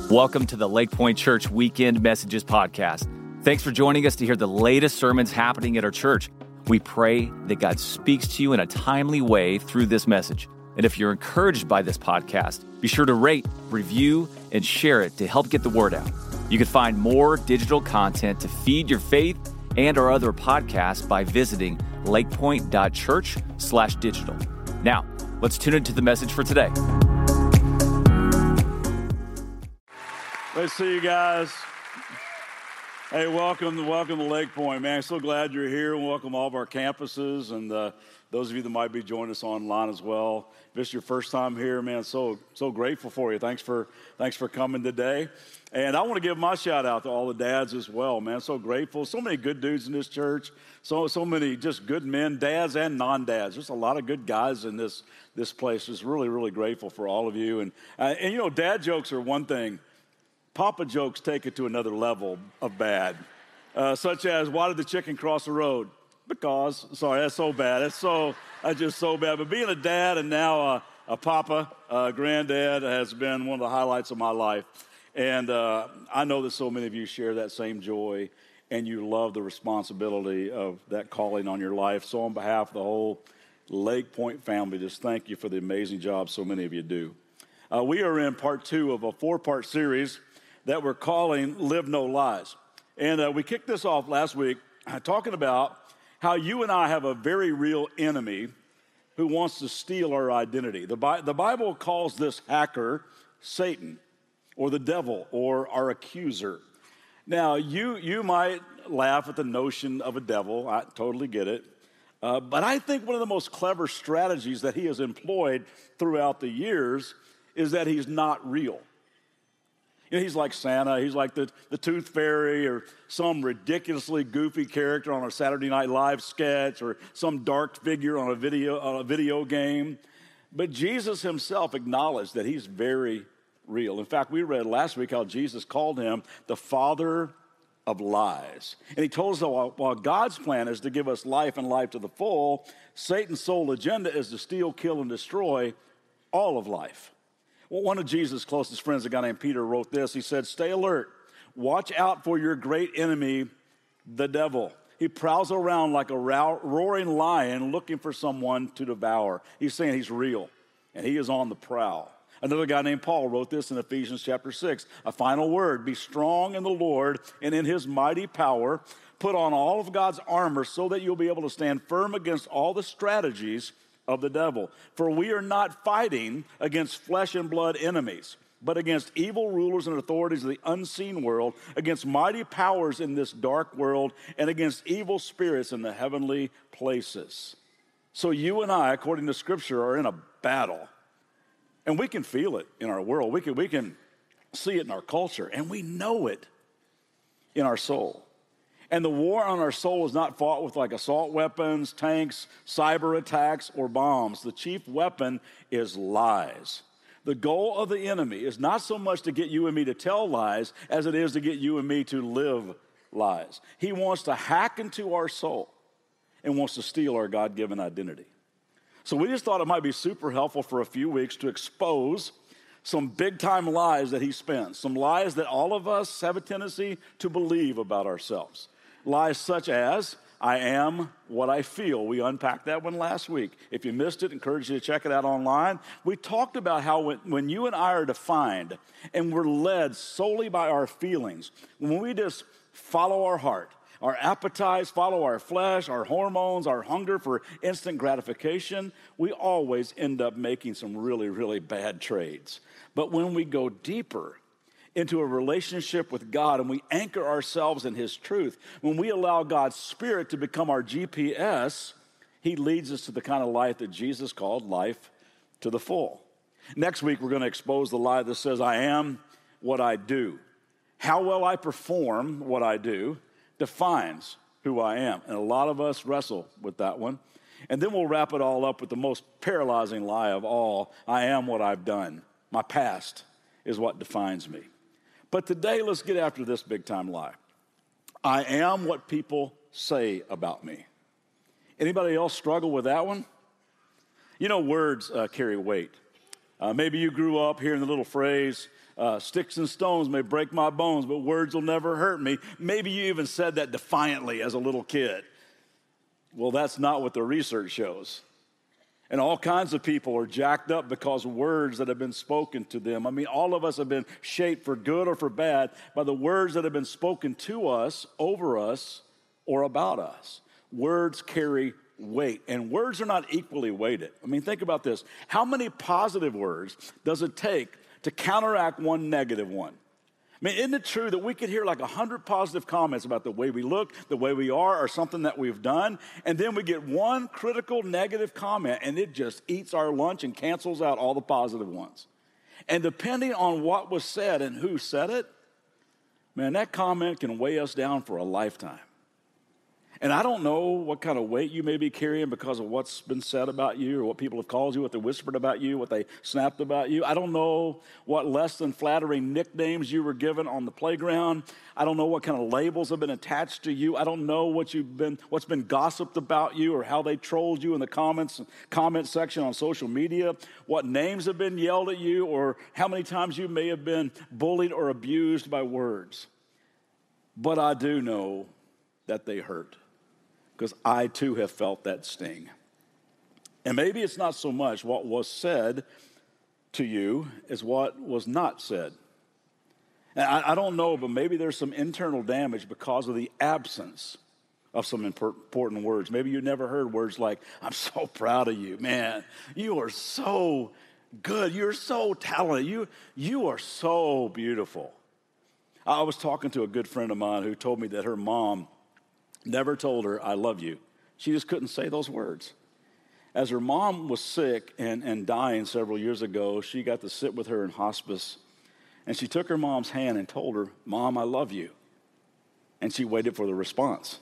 Welcome to the Lake Point Church Weekend Messages Podcast. Thanks for joining us to hear the latest sermons happening at our church. We pray that God speaks to you in a timely way through this message. And if you're encouraged by this podcast, be sure to rate, review, and share it to help get the word out. You can find more digital content to feed your faith and our other podcasts by visiting lakepoint.church/digital. Now, let's tune into the message for today. Let's see you guys. Hey, welcome to Lake Point, man. So glad you're here, and welcome all of our campuses and those of you that might be joining us online as well. If it's your first time here, man, so grateful for you. Thanks for coming today. And I want to give my shout out to all the dads as well, man. So grateful. So many good dudes in this church. So many just good men, dads and non-dads. There's a lot of good guys in this place. Just really, really grateful for all of you. And you know, dad jokes are one thing. Papa jokes take it to another level of bad, such as, why did the chicken cross the road? Because. Sorry, that's so bad. That's just so bad. But being a dad and now a papa, granddad, has been one of the highlights of my life. And I know that so many of you share that same joy, and you love the responsibility of that calling on your life. So on behalf of the whole Lake Point family, just thank you for the amazing job so many of you do. We are in part 2 of a 4-part series that we're calling Live No Lies. And we kicked this off last week talking about how you and I have a very real enemy who wants to steal our identity. The Bible calls this hacker Satan, or the devil, or our accuser. Now, you might laugh at the notion of a devil. I totally get it. But I think one of the most clever strategies that he has employed throughout the years is that he's not real. You know, he's like Santa, he's like the Tooth Fairy, or some ridiculously goofy character on a Saturday Night Live sketch, or some dark figure on a video game. But Jesus himself acknowledged that he's very real. In fact, we read last week how Jesus called him the father of lies. And he told us that while God's plan is to give us life and life to the full, Satan's sole agenda is to steal, kill, and destroy all of life. Well, one of Jesus' closest friends, a guy named Peter, wrote this. He said, "Stay alert. Watch out for your great enemy, the devil. He prowls around like a roaring lion looking for someone to devour." He's saying he's real, and he is on the prowl. Another guy named Paul wrote this in Ephesians chapter 6. A final word: be strong in the Lord and in his mighty power. Put on all of God's armor so that you'll be able to stand firm against all the strategies of the devil. For we are not fighting against flesh and blood enemies, but against evil rulers and authorities of the unseen world, against mighty powers in this dark world, and against evil spirits in the heavenly places. So you and I, according to Scripture, are in a battle. And we can feel it in our world. We can see it in our culture, and we know it in our soul. And the war on our soul is not fought with like assault weapons, tanks, cyber attacks, or bombs. The chief weapon is lies. The goal of the enemy is not so much to get you and me to tell lies as it is to get you and me to live lies. He wants to hack into our soul and wants to steal our God-given identity. So we just thought it might be super helpful for a few weeks to expose some big-time lies that he spins, some lies that all of us have a tendency to believe about ourselves. Lies such as, I am what I feel. We unpacked that one last week. If you missed it, I encourage you to check it out online. We talked about how when you and I are defined and we're led solely by our feelings, when we just follow our heart, our appetites, follow our flesh, our hormones, our hunger for instant gratification, we always end up making some really, really bad trades. But when we go deeper into a relationship with God and we anchor ourselves in his truth, when we allow God's Spirit to become our GPS, he leads us to the kind of life that Jesus called life to the full. Next week, we're going to expose the lie that says, I am what I do. How well I perform what I do defines who I am. And a lot of us wrestle with that one. And then we'll wrap it all up with the most paralyzing lie of all, I am what I've done. My past is what defines me. But today, let's get after this big-time lie. I am what people say about me. Anybody else struggle with that one? You know, words carry weight. Maybe you grew up hearing the little phrase, sticks and stones may break my bones, but words will never hurt me. Maybe you even said that defiantly as a little kid. Well, that's not what the research shows. And all kinds of people are jacked up because of words that have been spoken to them. I mean, all of us have been shaped for good or for bad by the words that have been spoken to us, over us, or about us. Words carry weight, and words are not equally weighted. I mean, think about this. How many positive words does it take to counteract one negative one? I mean, isn't it true that we could hear like 100 positive comments about the way we look, the way we are, or something that we've done, and then we get one critical negative comment, and it just eats our lunch and cancels out all the positive ones. And depending on what was said and who said it, man, that comment can weigh us down for a lifetime. And I don't know what kind of weight you may be carrying because of what's been said about you or what people have called you, what they whispered about you, what they snapped about you. I don't know what less than flattering nicknames you were given on the playground. I don't know what kind of labels have been attached to you. I don't know what's been gossiped about you or how they trolled you in the comment section on social media, what names have been yelled at you, or how many times you may have been bullied or abused by words. But I do know that they hurt, because I too have felt that sting. And maybe it's not so much what was said to you as what was not said. And I don't know, but maybe there's some internal damage because of the absence of some important words. Maybe you never heard words like, I'm so proud of you, man. You are so good. You're so talented. You are so beautiful. I was talking to a good friend of mine who told me that her mom never told her, I love you. She just couldn't say those words. As her mom was sick and dying several years ago, she got to sit with her in hospice, and she took her mom's hand and told her, Mom, I love you. And she waited for the response.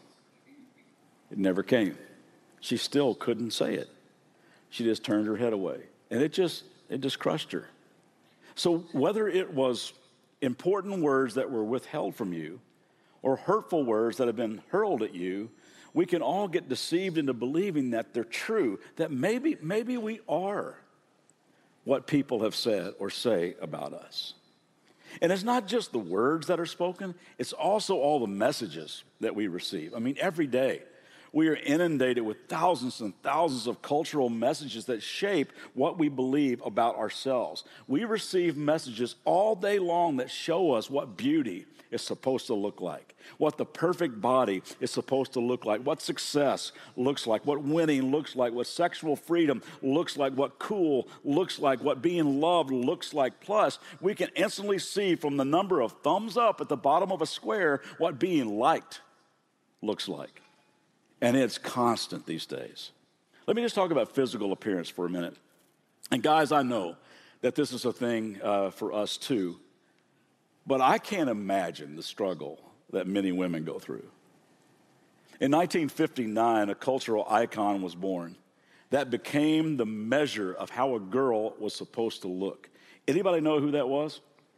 It never came. She still couldn't say it. She just turned her head away, and it just crushed her. So whether it was important words that were withheld from you, or hurtful words that have been hurled at you, we can all get deceived into believing that they're true, that maybe we are what people have said or say about us. And it's not just the words that are spoken, it's also all the messages that we receive. I mean, every day we are inundated with thousands and thousands of cultural messages that shape what we believe about ourselves. We receive messages all day long that show us what beauty is supposed to look like, what the perfect body is supposed to look like, what success looks like, what winning looks like, what sexual freedom looks like, what cool looks like, what being loved looks like. Plus, we can instantly see from the number of thumbs up at the bottom of a square what being liked looks like. And it's constant these days. Let me just talk about physical appearance for a minute. And guys, I know that this is a thing for us too, but I can't imagine the struggle that many women go through. In 1959, a cultural icon was born that became the measure of how a girl was supposed to look. Anybody know who that was?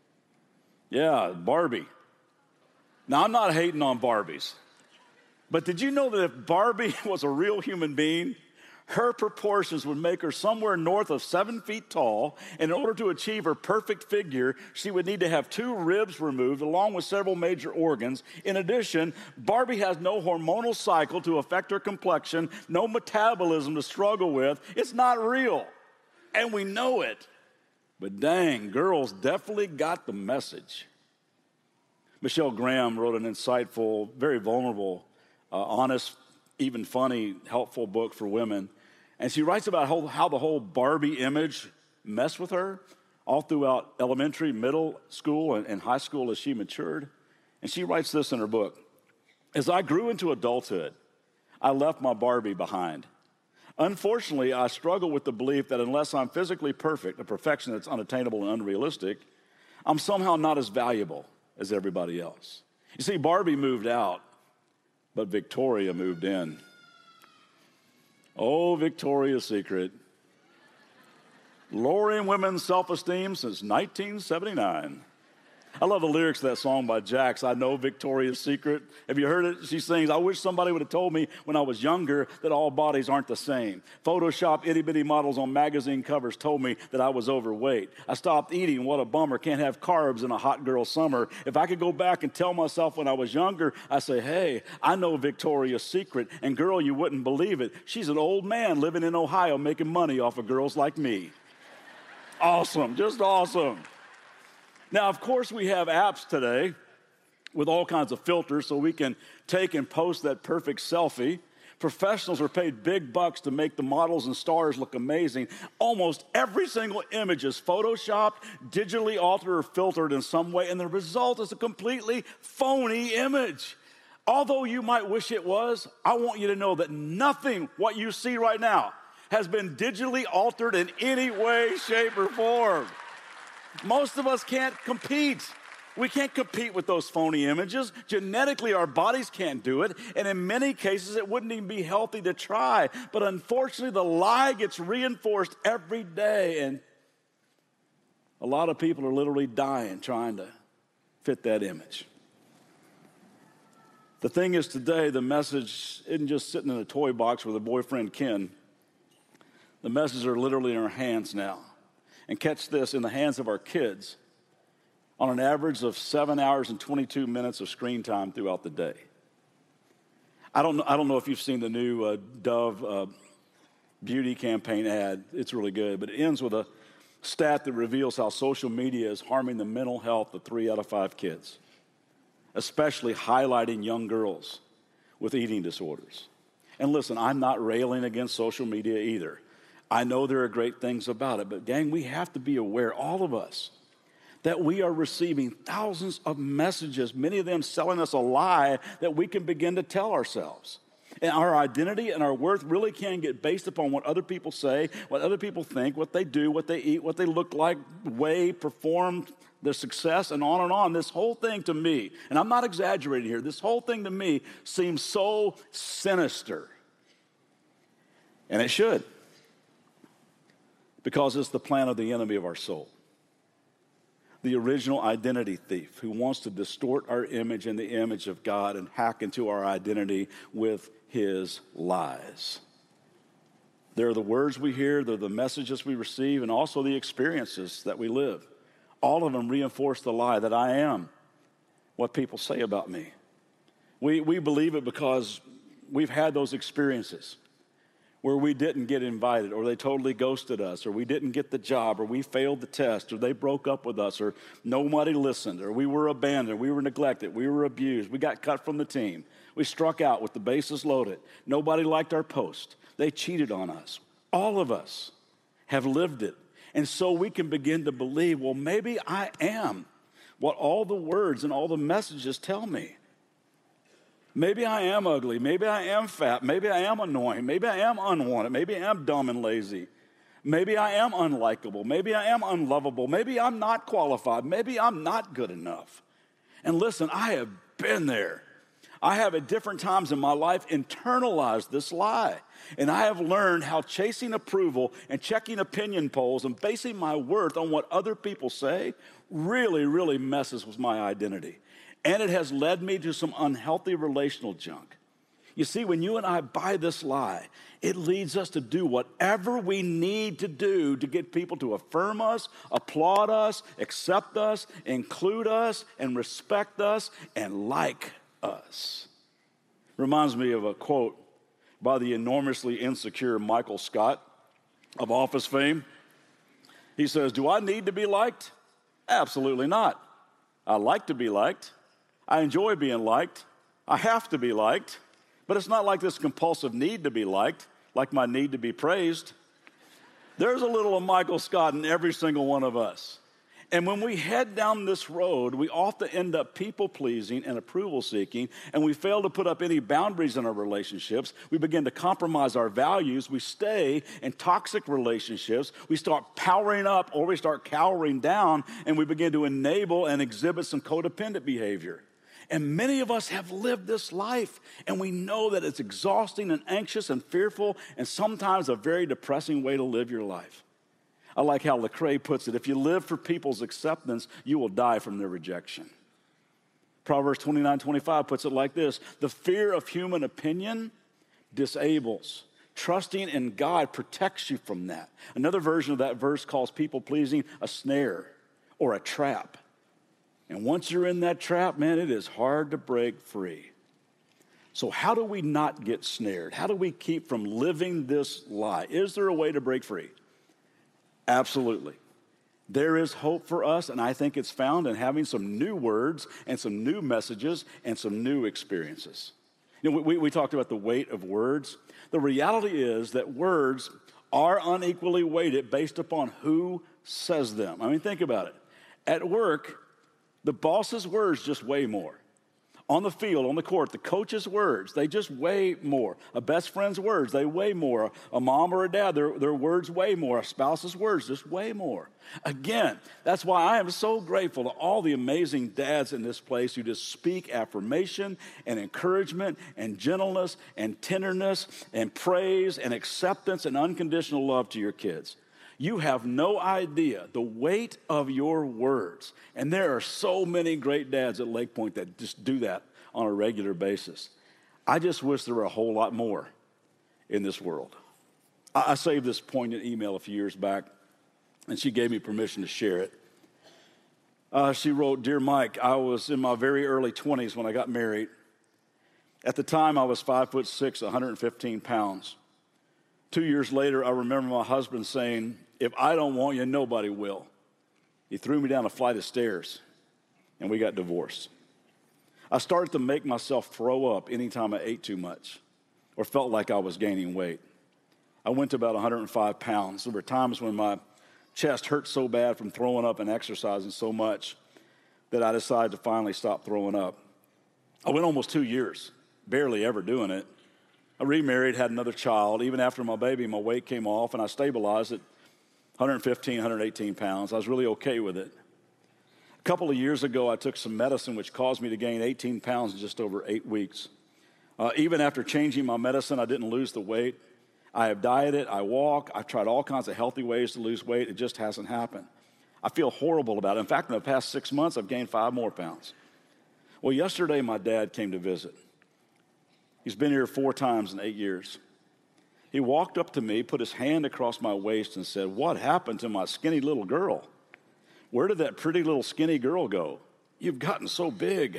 Yeah, Barbie. Now, I'm not hating on Barbies, but did you know that if Barbie was a real human being, her proportions would make her somewhere north of 7 feet tall. And in order to achieve her perfect figure, she would need to have 2 ribs removed along with several major organs. In addition, Barbie has no hormonal cycle to affect her complexion, no metabolism to struggle with. It's not real, and we know it. But dang, girls definitely got the message. Michelle Graham wrote an insightful, very vulnerable, honest, even funny, helpful book for women. And she writes about how the whole Barbie image messed with her all throughout elementary, middle school, and high school as she matured. And she writes this in her book. As I grew into adulthood, I left my Barbie behind. Unfortunately, I struggle with the belief that unless I'm physically perfect, a perfection that's unattainable and unrealistic, I'm somehow not as valuable as everybody else. You see, Barbie moved out, but Victoria moved in. Oh, Victoria's Secret. Lowering women's self-esteem since 1979. I love the lyrics of that song by Jax, I Know Victoria's Secret. Have you heard it? She sings, I wish somebody would have told me when I was younger that all bodies aren't the same. Photoshop itty-bitty models on magazine covers told me that I was overweight. I stopped eating, what a bummer, can't have carbs in a hot girl summer. If I could go back and tell myself when I was younger, I say, hey, I know Victoria's Secret, and girl, you wouldn't believe it. She's an old man living in Ohio making money off of girls like me. Awesome, just awesome. Now, of course, we have apps today with all kinds of filters so we can take and post that perfect selfie. Professionals are paid big bucks to make the models and stars look amazing. Almost every single image is photoshopped, digitally altered, or filtered in some way, and the result is a completely phony image. Although you might wish it was, I want you to know that nothing what you see right now has been digitally altered in any way, shape, or form. Most of us can't compete. We can't compete with those phony images. Genetically, our bodies can't do it. And in many cases, it wouldn't even be healthy to try. But unfortunately, the lie gets reinforced every day. And a lot of people are literally dying trying to fit that image. The thing is, today, the message isn't just sitting in a toy box with a boyfriend, Ken. The messages are literally in our hands now. And catch this, in the hands of our kids, on an average of 7 hours and 22 minutes of screen time throughout the day. I don't know if you've seen the new Dove beauty campaign ad. It's really good, but it ends with a stat that reveals how social media is harming the mental health of 3 out of 5 kids, especially highlighting young girls with eating disorders. And listen, I'm not railing against social media either. I know there are great things about it, but gang, we have to be aware, all of us, that we are receiving thousands of messages, many of them selling us a lie that we can begin to tell ourselves. And our identity and our worth really can get based upon what other people say, what other people think, what they do, what they eat, what they look like, weigh, perform, their success, and on and on. This whole thing to me, and I'm not exaggerating here, this whole thing to me seems so sinister. And it should. Because it's the plan of the enemy of our soul. The original identity thief who wants to distort our image and the image of God and hack into our identity with his lies. They're the words we hear, they're the messages we receive, and also the experiences that we live. All of them reinforce the lie that I am what people say about me. We believe it because we've had those experiences where we didn't get invited, or they totally ghosted us, or we didn't get the job, or we failed the test, or they broke up with us, or nobody listened, or we were abandoned, we were neglected, we were abused, we got cut from the team, we struck out with the bases loaded, nobody liked our post, they cheated on us. All of us have lived it. And so we can begin to believe, well, maybe I am what all the words and all the messages tell me. Maybe I am ugly. Maybe I am fat. Maybe I am annoying. Maybe I am unwanted. Maybe I am dumb and lazy. Maybe I am unlikable. Maybe I am unlovable. Maybe I'm not qualified. Maybe I'm not good enough. And listen, I have been there. I have at different times in my life internalized this lie. And I have learned how chasing approval and checking opinion polls and basing my worth on what other people say really, really messes with my identity. And it has led me to some unhealthy relational junk. You see, when you and I buy this lie, it leads us to do whatever we need to do to get people to affirm us, applaud us, accept us, include us, and respect us, and like us. Reminds me of a quote by the enormously insecure Michael Scott of Office fame. He says, "Do I need to be liked? Absolutely not. I like to be liked. I enjoy being liked. I have to be liked. But it's not like this compulsive need to be liked, like my need to be praised." There's a little of Michael Scott in every single one of us. And when we head down this road, we often end up people-pleasing and approval-seeking, and we fail to put up any boundaries in our relationships. We begin to compromise our values. We stay in toxic relationships. We start powering up or we start cowering down, and we begin to enable and exhibit some codependent behavior. And many of us have lived this life, and we know that it's exhausting and anxious and fearful and sometimes a very depressing way to live your life. I like how Lecrae puts it, if you live for people's acceptance, you will die from their rejection. Proverbs 29:25 puts it like this, the fear of human opinion disables. Trusting in God protects you from that. Another version of that verse calls people-pleasing a snare or a trap. And once you're in that trap, man, it is hard to break free. So how do we not get snared? How do we keep from living this lie? Is there a way to break free? Absolutely. There is hope for us, and I think it's found in having some new words and some new messages and some new experiences. You know, we talked about the weight of words. The reality is that words are unequally weighted based upon who says them. I mean, think about it. At work, the boss's words just weigh more. On the field, on the court, the coach's words, they just weigh more. A best friend's words, they weigh more. A mom or a dad, their words weigh more. A spouse's words just weigh more. Again, that's why I am so grateful to all the amazing dads in this place who just speak affirmation and encouragement and gentleness and tenderness and praise and acceptance and unconditional love to your kids. You have no idea the weight of your words. And there are so many great dads at Lake Point that just do that on a regular basis. I just wish there were a whole lot more in this world. I saved this poignant email a few years back, and she gave me permission to share it. She wrote, Dear Mike, I was in my very early 20s when I got married. At the time, I was 5'6", 115 pounds. 2 years later, I remember my husband saying, if I don't want you, nobody will. He threw me down a flight of stairs, and we got divorced. I started to make myself throw up anytime I ate too much or felt like I was gaining weight. I went to about 105 pounds. There were times when my chest hurt so bad from throwing up and exercising so much that I decided to finally stop throwing up. I went almost 2 years, barely ever doing it. I remarried, had another child. Even after my baby, my weight came off, and I stabilized at 115, 118 pounds. I was really okay with it. A couple of years ago, I took some medicine which caused me to gain 18 pounds in just over 8 weeks. Even after changing my medicine, I didn't lose the weight. I have dieted, I walk, I've tried all kinds of healthy ways to lose weight. It just hasn't happened. I feel horrible about it. In fact, in the past 6 months, I've gained 5 more pounds. Well, yesterday, my dad came to visit. He's been here 4 times in 8 years. He walked up to me, put his hand across my waist and said, what happened to my skinny little girl? Where did that pretty little skinny girl go? You've gotten so big.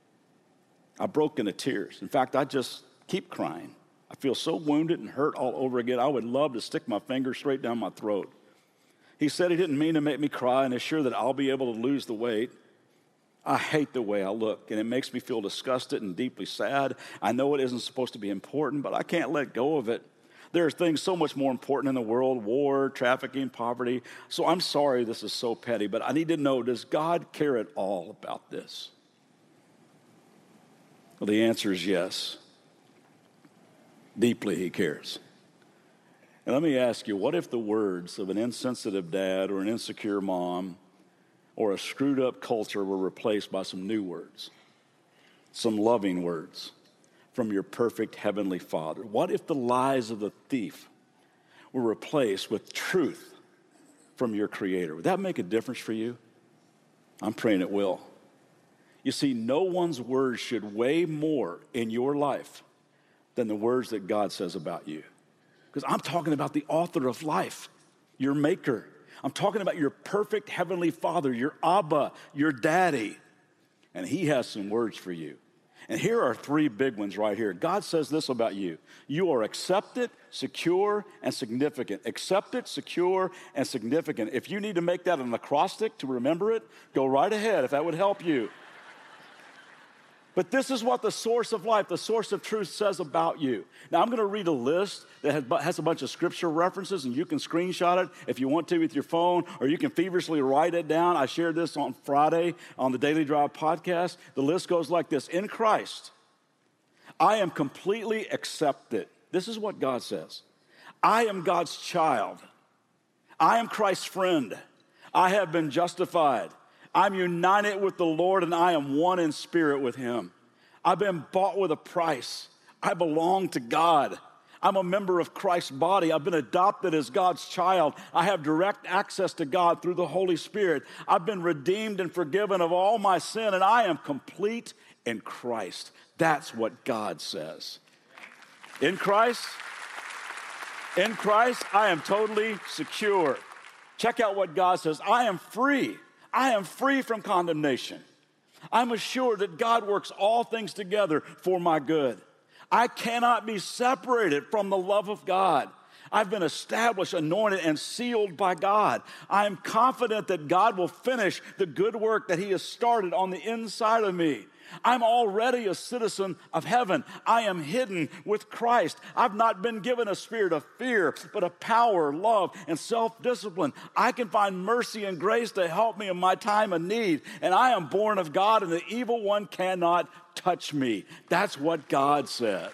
I broke into tears. In fact, I just keep crying. I feel so wounded and hurt all over again. I would love to stick my finger straight down my throat. He said he didn't mean to make me cry and is sure that I'll be able to lose the weight. I hate the way I look, and it makes me feel disgusted and deeply sad. I know it isn't supposed to be important, but I can't let go of it. There are things so much more important in the world, war, trafficking, poverty. So I'm sorry this is so petty, but I need to know, does God care at all about this? Well, the answer is yes. Deeply he cares. And let me ask you, what if the words of an insensitive dad or an insecure mom or a screwed up culture were replaced by some new words, some loving words from your perfect heavenly Father? What if the lies of the thief were replaced with truth from your Creator? Would that make a difference for you? I'm praying it will. You see, no one's words should weigh more in your life than the words that God says about you. Because I'm talking about the author of life, your maker. I'm talking about your perfect heavenly Father, your Abba, your daddy. And he has some words for you. And here are 3 big ones right here. God says this about you. You are accepted, secure, and significant. Accepted, secure, and significant. If you need to make that an acrostic to remember it, go right ahead if that would help you. But this is what the source of life, the source of truth says about you. Now, I'm going to read a list that has a bunch of scripture references, and you can screenshot it if you want to with your phone, or you can feverishly write it down. I shared this on Friday on the Daily Drive podcast. The list goes like this. In Christ, I am completely accepted. This is what God says. I am God's child. I am Christ's friend. I have been justified. I'm united with the Lord, and I am one in spirit with him. I've been bought with a price. I belong to God. I'm a member of Christ's body. I've been adopted as God's child. I have direct access to God through the Holy Spirit. I've been redeemed and forgiven of all my sin, and I am complete in Christ. That's what God says. In Christ, I am totally secure. Check out what God says. I am free. I am free from condemnation. I'm assured that God works all things together for my good. I cannot be separated from the love of God. I've been established, anointed, and sealed by God. I am confident that God will finish the good work that He has started on the inside of me. I'm already a citizen of heaven. I am hidden with Christ. I've not been given a spirit of fear, but of power, love, and self-discipline. I can find mercy and grace to help me in my time of need. And I am born of God, and the evil one cannot touch me. That's what God says.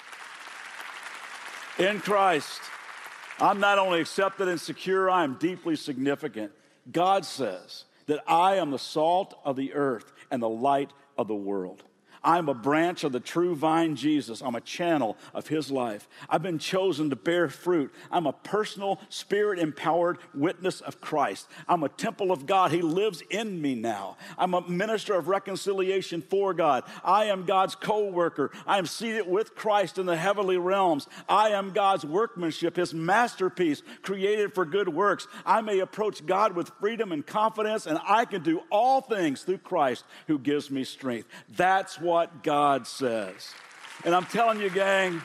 In Christ, I'm not only accepted and secure, I am deeply significant. God says that I am the salt of the earth and the light of the world. I'm a branch of the true vine, Jesus. I'm a channel of His life. I've been chosen to bear fruit. I'm a personal, spirit-empowered witness of Christ. I'm a temple of God. He lives in me now. I'm a minister of reconciliation for God. I am God's co-worker. I am seated with Christ in the heavenly realms. I am God's workmanship, His masterpiece, created for good works. I may approach God with freedom and confidence, and I can do all things through Christ who gives me strength. That's what God says. And I'm telling you, gang,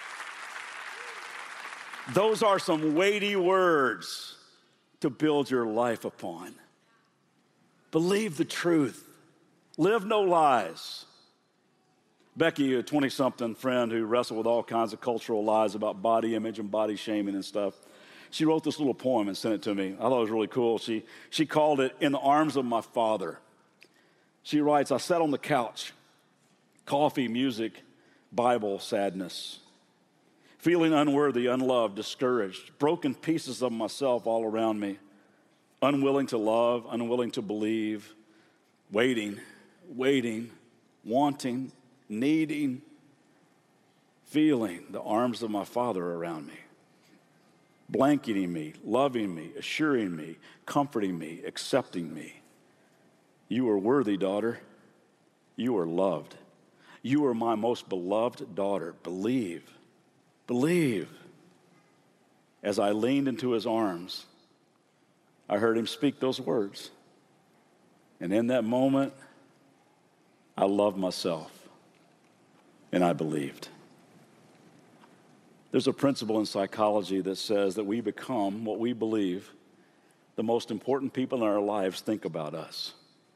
those are some weighty words to build your life upon. Believe the truth. Live no lies. Becky, a 20-something friend who wrestled with all kinds of cultural lies about body image and body shaming and stuff, she wrote this little poem and sent it to me. I thought it was really cool. She called it In the Arms of My Father. She writes, I sat on the couch, coffee, music, Bible, sadness, feeling unworthy, unloved, discouraged, broken pieces of myself all around me, unwilling to love, unwilling to believe, waiting, wanting, needing, feeling the arms of my Father around me, blanketing me, loving me, assuring me, comforting me, accepting me. You are worthy, daughter. You are loved. You are my most beloved daughter. Believe. As I leaned into His arms, I heard Him speak those words. And in that moment, I loved myself, and I believed. There's a principle in psychology that says that we become what we believe the most important people in our lives think about us.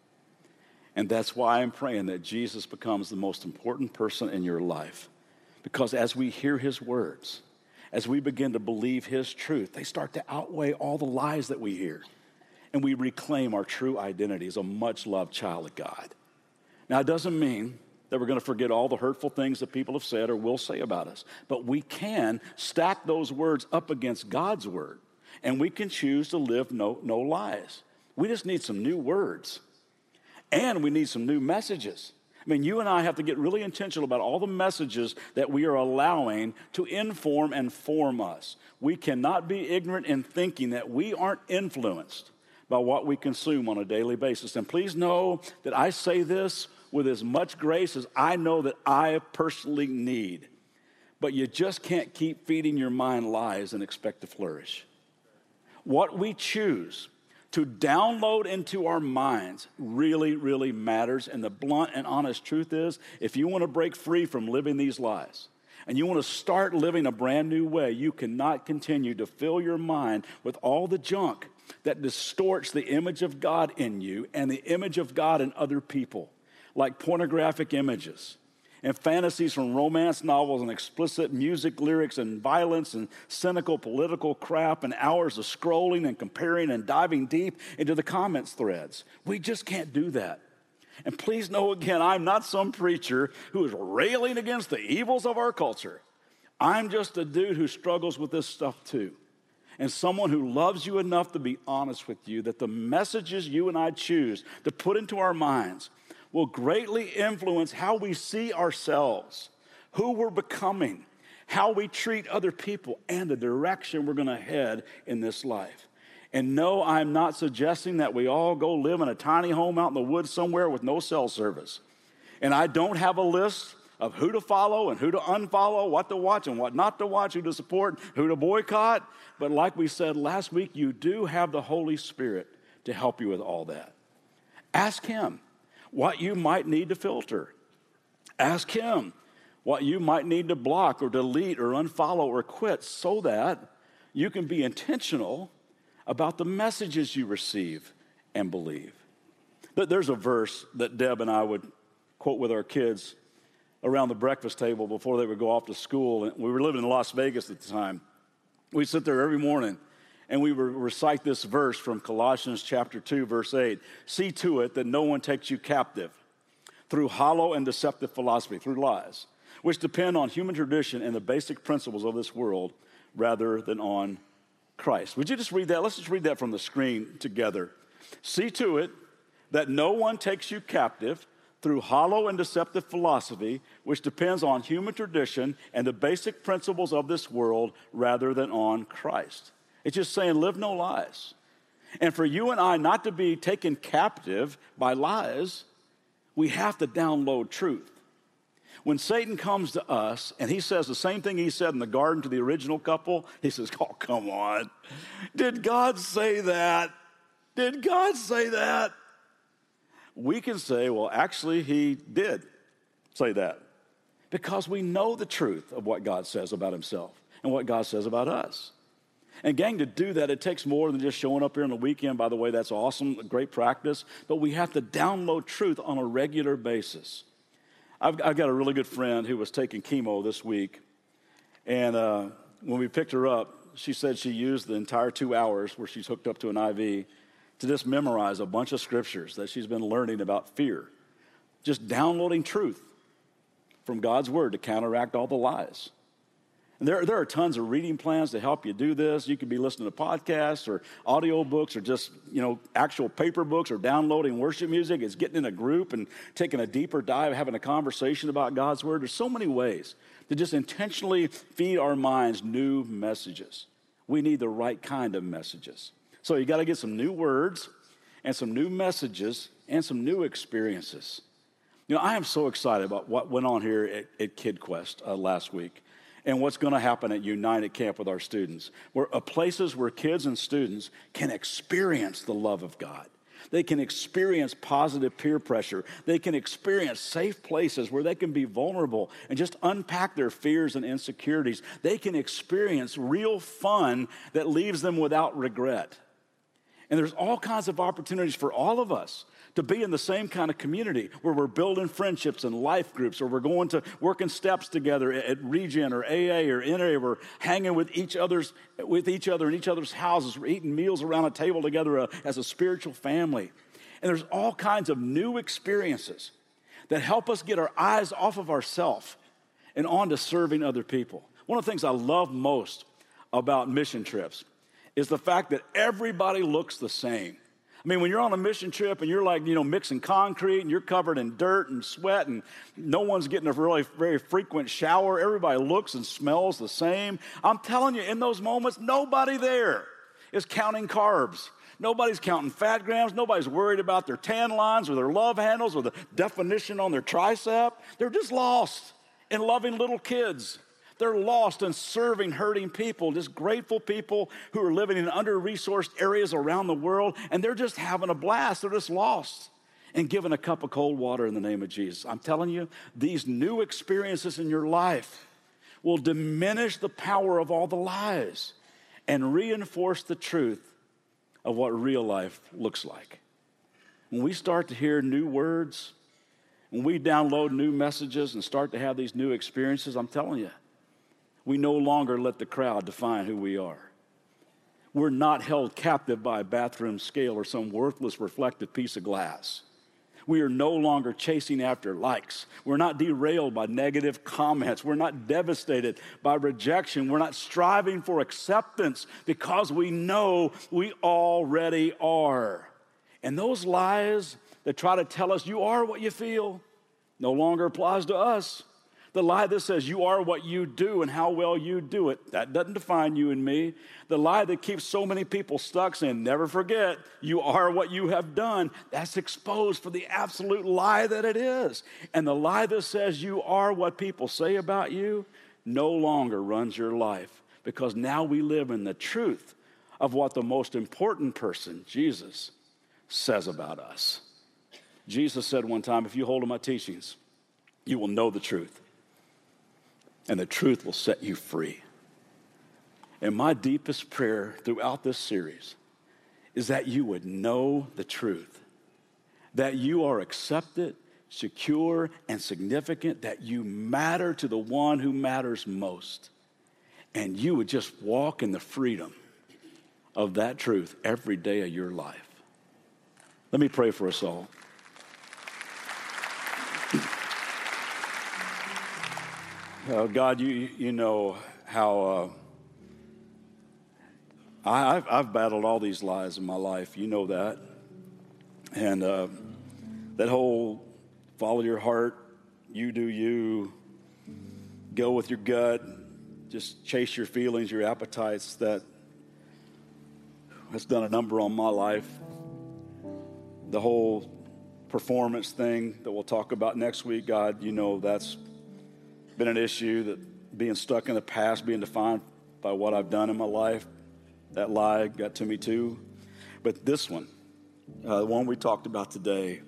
And that's why I'm praying that Jesus becomes the most important person in your life. Because as we hear His words, as we begin to believe His truth, they start to outweigh all the lies that we hear. And we reclaim our true identity as a much-loved child of God. Now, it doesn't mean that we're going to forget all the hurtful things that people have said or will say about us. But we can stack those words up against God's word. And we can choose to live no lies. We just need some new words. And we need some new messages. I mean, you and I have to get really intentional about all the messages that we are allowing to inform and form us. We cannot be ignorant in thinking that we aren't influenced by what we consume on a daily basis. And please know that I say this with as much grace as I know that I personally need. But you just can't keep feeding your mind lies and expect to flourish. What we choose to download into our minds really, really matters. And the blunt and honest truth is, if you want to break free from living these lies, and you want to start living a brand new way, you cannot continue to fill your mind with all the junk that distorts the image of God in you and the image of God in other people, like pornographic images and fantasies from romance novels and explicit music lyrics and violence and cynical political crap and hours of scrolling and comparing and diving deep into the comments threads. We just can't do that. And please know again, I'm not some preacher who is railing against the evils of our culture. I'm just a dude who struggles with this stuff too. And someone who loves you enough to be honest with you that the messages you and I choose to put into our minds will greatly influence how we see ourselves, who we're becoming, how we treat other people, and the direction we're going to head in this life. And no, I'm not suggesting that we all go live in a tiny home out in the woods somewhere with no cell service. And I don't have a list of who to follow and who to unfollow, what to watch and what not to watch, who to support, who to boycott. But like we said last week, you do have the Holy Spirit to help you with all that. Ask him what you might need to filter. Ask him what you might need to block or delete or unfollow or quit so that you can be intentional about the messages you receive and believe. There's a verse that Deb and I would quote with our kids around the breakfast table before they would go off to school. And we were living in Las Vegas at the time. We'd sit there every morning and we would recite this verse from Colossians chapter 2, verse 8. See to it that no one takes you captive through hollow and deceptive philosophy, through lies, which depend on human tradition and the basic principles of this world rather than on Christ. Would you just read that? Let's just read that from the screen together. See to it that no one takes you captive through hollow and deceptive philosophy, which depends on human tradition and the basic principles of this world rather than on Christ. It's just saying live no lies. And for you and I not to be taken captive by lies, we have to download truth. When Satan comes to us and he says the same thing he said in the garden to the original couple, he says, oh, come on. Did God say that? Did God say that? We can say, well, actually, he did say that because we know the truth of what God says about himself and what God says about us. And gang, to do that, it takes more than just showing up here on the weekend. By the way, that's awesome, great practice. But we have to download truth on a regular basis. I've got a really good friend who was taking chemo this week. And when we picked her up, she said she used the entire 2 hours where she's hooked up to an IV to just memorize a bunch of scriptures that she's been learning about fear. Just downloading truth from God's word to counteract all the lies. And there are tons of reading plans to help you do this. You could be listening to podcasts or audio books or just, actual paper books or downloading worship music. It's getting in a group and taking a deeper dive, having a conversation about God's word. There's so many ways to just intentionally feed our minds new messages. We need the right kind of messages. So you got to get some new words and some new messages and some new experiences. I am so excited about what went on here at KidQuest last week. And what's going to happen at United Camp with our students, where places where kids and students can experience the love of God. They can experience positive peer pressure. They can experience safe places where they can be vulnerable and just unpack their fears and insecurities. They can experience real fun that leaves them without regret. And there's all kinds of opportunities for all of us to be in the same kind of community where we're building friendships and life groups, or we're going to working steps together at Regen or AA or NA. We're hanging with each other in each other's houses. We're eating meals around a table together as a spiritual family. And there's all kinds of new experiences that help us get our eyes off of ourselves and onto serving other people. One of the things I love most about mission trips is the fact that everybody looks the same. I mean, when you're on a mission trip and you're like, mixing concrete and you're covered in dirt and sweat and no one's getting a really very frequent shower, everybody looks and smells the same. I'm telling you, in those moments, nobody there is counting carbs. Nobody's counting fat grams. Nobody's worried about their tan lines or their love handles or the definition on their tricep. They're just lost in loving little kids. They're lost in serving hurting people, just grateful people who are living in under-resourced areas around the world, and they're just having a blast. They're just lost and given a cup of cold water in the name of Jesus. I'm telling you, these new experiences in your life will diminish the power of all the lies and reinforce the truth of what real life looks like. When we start to hear new words, when we download new messages and start to have these new experiences, I'm telling you, we no longer let the crowd define who we are. We're not held captive by a bathroom scale or some worthless reflective piece of glass. We are no longer chasing after likes. We're not derailed by negative comments. We're not devastated by rejection. We're not striving for acceptance because we know we already are. And those lies that try to tell us you are what you feel no longer applies to us. The lie that says you are what you do and how well you do it, that doesn't define you and me. The lie that keeps so many people stuck saying, never forget, you are what you have done, that's exposed for the absolute lie that it is. And the lie that says you are what people say about you no longer runs your life, because now we live in the truth of what the most important person, Jesus, says about us. Jesus said one time, if you hold to my teachings, you will know the truth, and the truth will set you free. And my deepest prayer throughout this series is that you would know the truth, that you are accepted, secure, and significant, that you matter to the one who matters most, and you would just walk in the freedom of that truth every day of your life. Let me pray for us all. God, you know how I've battled all these lies in my life. You know that. And that whole follow your heart, you do you, go with your gut, just chase your feelings, your appetites, that's done a number on my life. The whole performance thing that we'll talk about next week, God, you know that's been an issue, that being stuck in the past, being defined by what I've done in my life, that lie got to me too. But this one, the one we talked about today,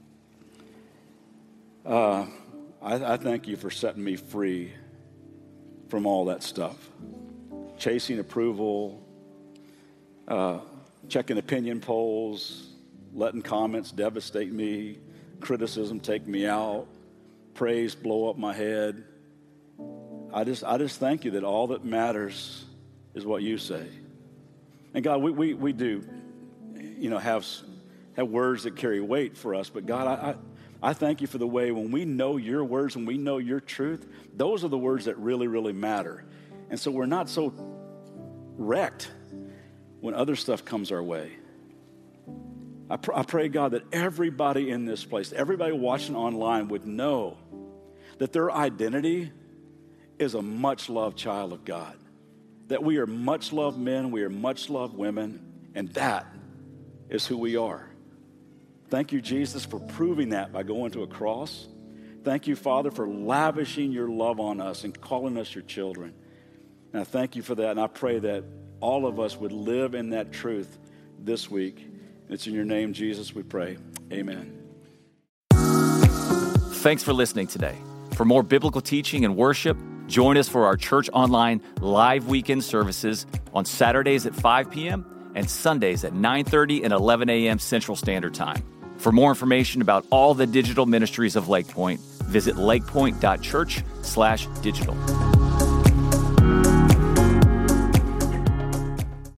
I thank you for setting me free from all that stuff. Chasing approval, checking opinion polls, letting comments devastate me, criticism take me out, praise blow up my head. I just thank you that all that matters is what you say. And God, we do, have words that carry weight for us. But God, I thank you for the way when we know your words, when we know your truth, those are the words that really, really matter. And so we're not so wrecked when other stuff comes our way. I pray, God, that everybody in this place, everybody watching online would know that their identity is a much-loved child of God, that we are much-loved men, we are much-loved women, and that is who we are. Thank you, Jesus, for proving that by going to a cross. Thank you, Father, for lavishing your love on us and calling us your children. And I thank you for that, and I pray that all of us would live in that truth this week. It's in your name, Jesus, we pray. Amen. Thanks for listening today. For more biblical teaching and worship, join us for our Church Online live weekend services on Saturdays at 5 p.m. and Sundays at 9:30 and 11 a.m. Central Standard Time. For more information about all the digital ministries of Lake Point, visit lakepoint.church/digital.